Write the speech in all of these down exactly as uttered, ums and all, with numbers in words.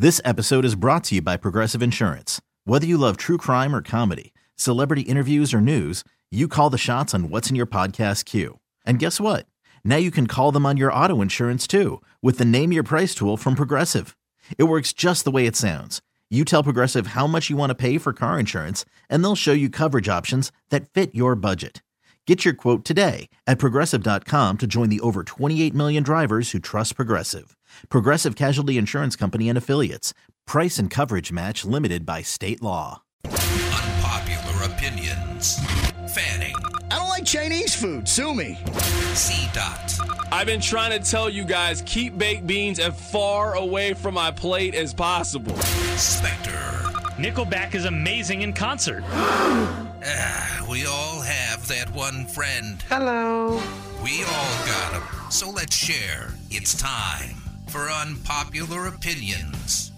This episode is brought to you by Progressive Insurance. Whether you love true crime or comedy, celebrity interviews or news, you call the shots on what's in your podcast queue. And guess what? Now you can call them on your auto insurance too with the Name Your Price tool from Progressive. It works just the way it sounds. You tell Progressive how much you want to pay for car insurance, and they'll show you coverage options that fit your budget. Get your quote today at Progressive dot com to join the over twenty-eight million drivers who trust Progressive. Progressive Casualty Insurance Company and Affiliates. Price and coverage match limited by state law. Unpopular opinions. Fanning. I don't like Chinese food. Sue me. C. Dot. I've been trying to tell you guys, keep baked beans as far away from my plate as possible. Spectre. Nickelback is amazing in concert. Ah, we all have that one friend. Hello. We all got him. So let's share. It's time for Unpopular Opinions.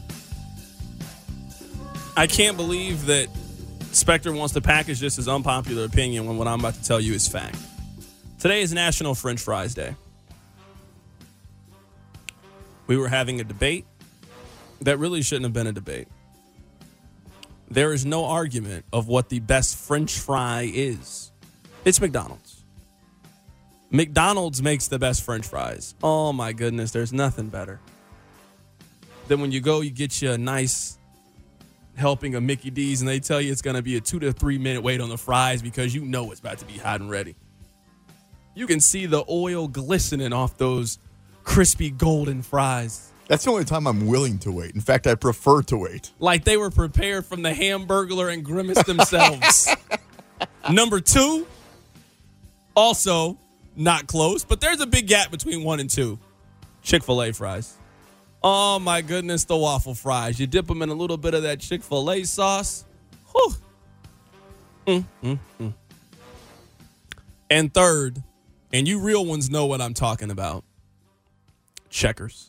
I can't believe that Spectre wants to package this as unpopular opinion when what I'm about to tell you is fact. Today is National French Fries Day. We were having a debate that really shouldn't have been a debate. There is no argument of what the best French fry is. It's McDonald's. McDonald's makes the best French fries. Oh my goodness, there's nothing better. Then when you go, you get you a nice helping of Mickey D's, and they tell you it's going to be a two to three minute wait on the fries because you know it's about to be hot and ready. You can see the oil glistening off those crispy golden fries. That's the only time I'm willing to wait. In fact, I prefer to wait. Like they were prepared from the Hamburglar and Grimace themselves. Number two, also not close, but there's a big gap between one and two. Chick-fil-A fries. Oh, my goodness, the waffle fries. You dip them in a little bit of that Chick-fil-A sauce. Whew. Mm, mm, mm. And third, and you real ones know what I'm talking about, Checkers.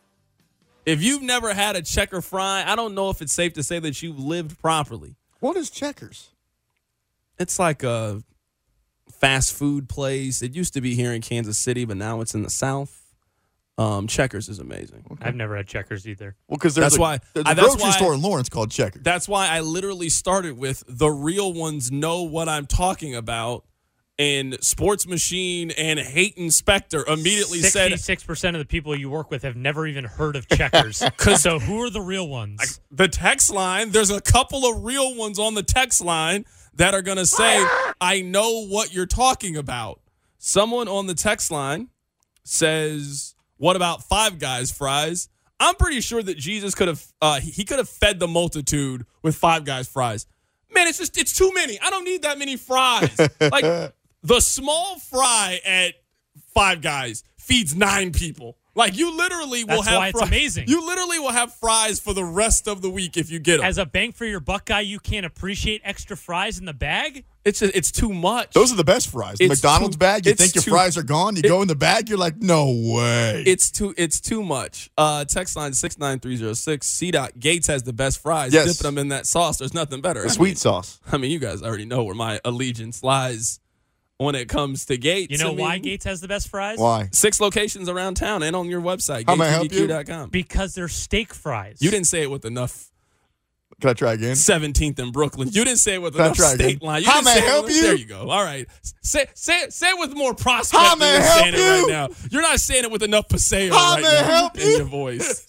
If you've never had a Checker fry, I don't know if it's safe to say that you've lived properly. What is Checkers? It's like a fast food place. It used to be here in Kansas City, but now it's in the South. Um, Checkers is amazing. Okay. I've never had Checkers either. Well, because there's that's a, why, there's I, a that's grocery why, store in Lawrence called Checkers. That's why I literally started with the real ones know what I'm talking about. And Sports Machine and Hayton Specter immediately said sixty-six percent of the people you work with have never even heard of Checkers. So who are the real ones? I, the text line, there's a couple of real ones on the text line that are going to say, I know what you're talking about. Someone on the text line says, what about Five Guys fries? I'm pretty sure that Jesus could have, uh, he could have fed the multitude with Five Guys fries. Man, it's just, it's too many. I don't need that many fries. Like, the small fry at Five Guys feeds nine people. Like, you literally will That's have why it's fries. amazing. You literally will have fries for the rest of the week if you get them. As a bang for your buck guy, you can't appreciate extra fries in the bag? It's just, it's too much. Those are the best fries. The It's McDonald's too- bag, you it's think your too- fries are gone. You it- go in the bag, you're like, no way. It's too it's too much. Uh, text line six nine three zero six. C. Gates has the best fries. Yes. Dipping them in that sauce. There's nothing better. the I sweet mean, sauce. I mean, you guys already know where my allegiance lies when it comes to Gates. You know I mean, why Gates has the best fries? Why? Six locations around town and on your website, How may I help gates b b q dot com. Because they're steak fries. You didn't say it with enough Can I try again? seventeenth and Brooklyn. You didn't say it with Can I enough try state again? line. You How didn't may I say it help with- you? There you go. All right. Say, say, say it with more prospect How than may I you're help saying it right you? now. You're not saying it with enough paseo How right may I now help in you? your voice.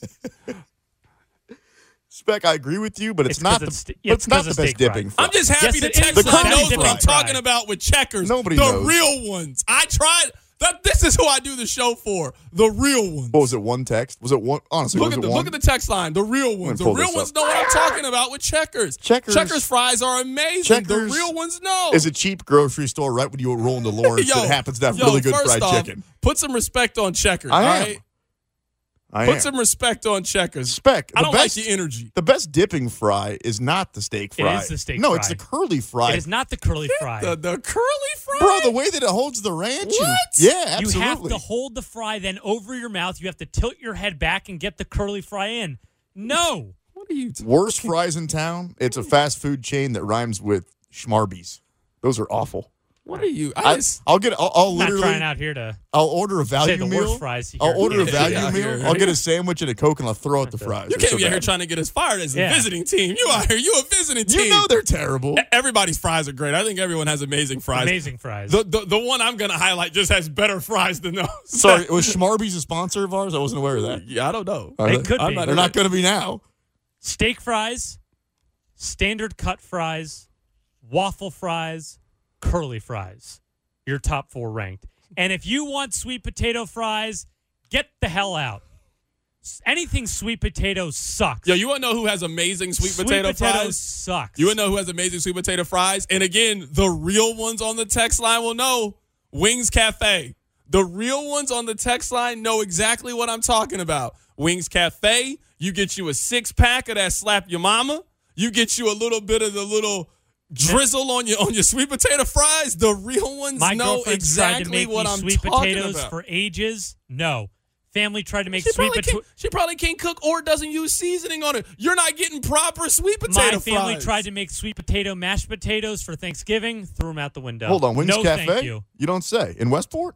Spec, I agree with you, but it's, It's not 'cause the, it's st- but it's it's not 'cause the it's best steak fry. dipping fry. I'm just happy Yes, the it is text the line curly knows what fry. I'm talking about with Checkers. Nobody the knows. real ones. I tried. That, this is who I do the show for. The real ones. What was it, one text? Was it one? Honestly, Look was at it the one? look at the text line. The real ones. The pull real this ones up. know what I'm talking about with Checkers. Checkers- Checkers fries are amazing. Checkers the real ones know. Is a cheap grocery store right when you roll into Lawrence Yo, that happens to have yo, really good first fried off, chicken. Put some respect on Checkers. I all am. right? I Put am. some respect on Checkers. Spec. I the don't best, like the energy. The best dipping fry is not the steak It fry. is the steak no, fry. it's the curly fry. It is not the curly fry. The, the curly fry? Bro, the way that it holds the ranch. and- What? yeah, You absolutely. have to hold the fry then over your mouth. You have to tilt your head back and get the curly fry in. No. What are you talking Worst fries in town. It's a fast food chain that rhymes with Schmarbies. Those are awful. What are you? I I, just, I'll get. I'll, I'll I'm not literally. trying out here to I'll order a say value the meal. worst fries. I'll order a Yeah, value yeah, meal. yeah. I'll get a sandwich and a Coke, and I'll throw out the fries. you They're can't so be out here bad. trying to get us fired as a Yeah. visiting team. You out here, you a visiting team. You know they're terrible. Everybody's fries are great. I think everyone has amazing fries. amazing fries. The, the the one I'm gonna highlight just has better fries than those. Sorry, was Schmarby's a sponsor of ours? I wasn't aware of that. Yeah, I don't know. Are It they? could I'm be. not- They're not going to be now. Steak fries, standard cut fries, waffle fries, curly fries. Your top four ranked. And if you want sweet potato fries, get the hell out. S- Anything sweet potato sucks. Yo, you want to know who has amazing sweet, sweet potato potatoes fries? sucks. You want to know who has amazing sweet potato fries? And again, the real ones on the text line will know. Wings Cafe. The real ones on the text line know exactly what I'm talking about. Wings Cafe, you get you a six pack of that slap your mama. You get you a little bit of the little drizzle on your on your sweet potato fries. The real ones My know girlfriend's tried to exactly make what me I'm sweet talking potatoes about. for ages. No. Family tried to make She sweet probably, potato. can't, she probably can't cook or doesn't use seasoning on it. You're not getting proper sweet potato My family fries. tried to make sweet potato mashed potatoes for Thanksgiving. Threw them out the window. Hold on, Wings no, Cafe? Thank you. You don't say. In Westport?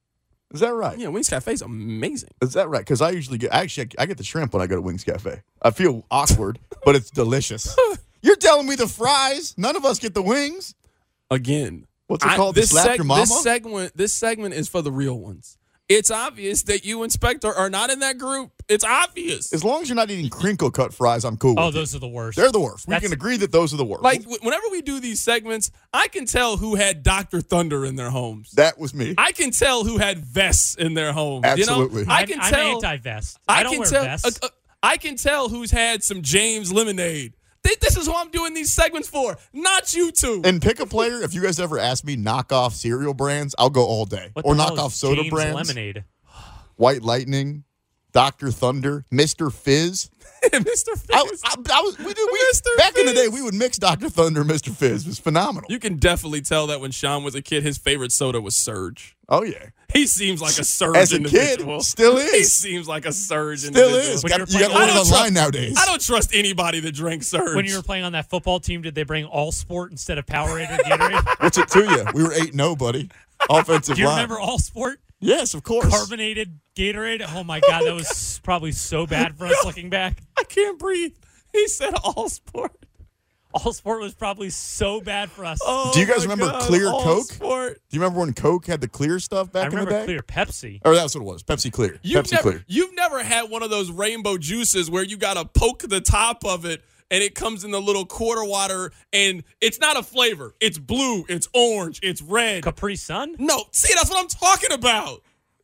Is that right? Yeah, Wings Cafe is amazing. Is that right? Because I usually get, actually, I get the shrimp when I go to Wings Cafe. I feel awkward, but it's delicious. You're telling me the fries? None of us get the wings? Again, What's it I- called? The This, slap seg- your mama? this segment, this segment is for the real ones. It's obvious that you and Spectre are not in that group. It's obvious. As long as you're not eating crinkle cut fries, I'm cool Oh, with those are the worst. it. They're the worst. We That's- can agree that those are the worst. Like w- whenever we do these segments, I can tell who had Doctor Thunder in their homes. that was me. I can tell who had vests in their homes. Absolutely. You know? I I'm, can I'm tell. anti-vest. I, I don't can wear tell. vests. uh, uh, I can tell who's had some James Lemonade. Th- This is who I'm doing these segments for, not you two. And pick a player. If you guys ever ask me knockoff cereal brands, I'll go all day. what or the hell knockoff is soda James brands. Lemonade. White Lightning, Doctor Thunder, Mister Fizz. Mister Fizz. I, I, I was, we did, we, Mister back in the day, Fizz. we would mix Doctor Thunder and Mister Fizz. It was phenomenal. You can definitely tell that when Sean was a kid, his favorite soda was Surge. oh, yeah. He seems like a Surge As a individual. kid, still He is. seems like a Surge Still individual. is. When Got, you're you got to playing- order I don't online trust- nowadays. I don't trust anybody that drinks Surge. When you were playing on that football team, did they bring All Sport instead of Powerade or Gatorade? What's it to you? We were eight and oh, buddy. Offensive Do you line. remember All Sport? Yes, of course. Carbonated Gatorade? Oh, my God. That was probably so bad for us looking back. I can't breathe. He said all sport. All Sport was probably so bad for us. Oh Do you guys my remember God, Clear all Coke? Sport. Do you remember when Coke had the clear stuff back I in the remember day? Clear Pepsi. Or that's what it was. Pepsi Clear. You've Pepsi never, Clear. you've never had one of those rainbow juices where you got to poke the top of it and it comes in the little quarter water and it's not a flavor. It's blue, it's orange, it's red. Capri Sun? No, see, that's what I'm talking about.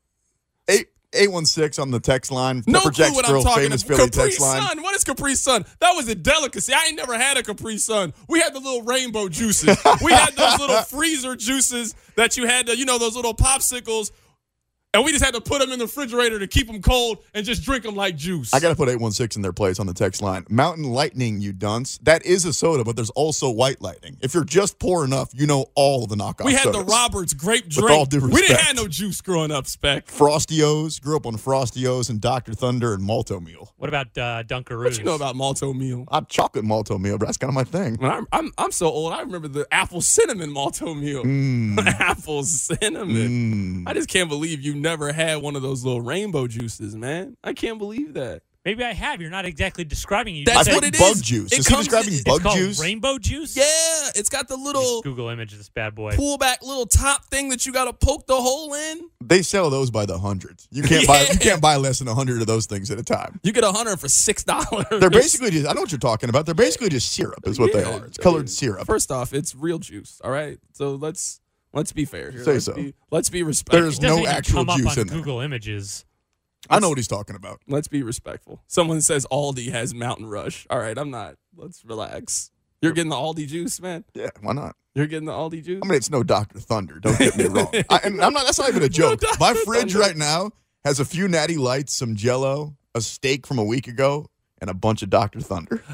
Eight eight one six on the text line. No Pepper clue Jack's what I'm Grill, talking famous about. Philly Capri text line. Sun. What is Capri Sun? That was a delicacy. I ain't never had a Capri Sun. We had the little rainbow juices. We had those little freezer juices that you had to, you know, those little popsicles. And we just had to put them in the refrigerator to keep them cold and just drink them like juice. I got to put eight one six in their place on the text line. Mountain Lightning, you dunce. That is a soda, but there's also White Lightning. If you're just poor enough, you know all of the knockoff we had sodas. the Roberts grape With drink. all due We didn't respect. have no juice growing up, Spec. Frosty-O's. Grew up on Frosty-O's and Doctor Thunder and Malto Meal. What about uh, Dunkaroos? What you know about Malto Meal? I chocolate Malto Meal, but that's kind of my thing. When I'm, I'm I'm so old. I remember the apple cinnamon Malto Meal. Mm. apple cinnamon. I just can't believe you never had one of those little rainbow juices, man. I can't believe that. Maybe I have. You're not exactly describing it. That's I said think what it bug is. juice. It Is he comes- describing it's bug It's called juice? rainbow juice? Yeah, it's got the little Google image of this bad boy. pull back little top thing that you got to poke the hole in. They sell those by the hundreds. You can't buy. You Yeah. can't buy less than a hundred of those things at a time. You get a hundred for six dollars. They're basically just. I know what you're talking about. They're basically just syrup, is what they Yeah, are. It's I colored mean, syrup. First off, it's real juice. All right, so let's let's be fair here. Say let's so. Be, let's be respectful. There's It doesn't no even actual come up juice on in there. Google Images. I know what he's talking about. Let's be respectful. Someone says Aldi has Mountain Rush. All right, I'm not. Let's relax. You're getting the Aldi juice, man. Yeah, why not? You're getting the Aldi juice. I mean, it's no Doctor Thunder. Don't get me wrong. I, and I'm not. That's not even a joke. Doctor My fridge Thunder. right now has a few Natty Lights, some Jell-O, a steak from a week ago, and a bunch of Doctor Thunder.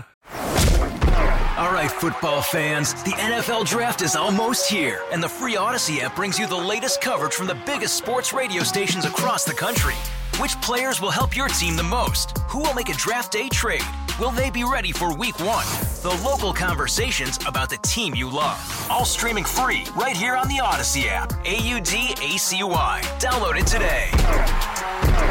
All right, football fans, the N F L Draft is almost here, and the free Odyssey app brings you the latest coverage from the biggest sports radio stations across the country. Which players will help your team the most? Who will make a draft day trade? Will they be ready for week one? The local conversations about the team you love. All streaming free right here on the Odyssey app. A U D A C Y. Download it today.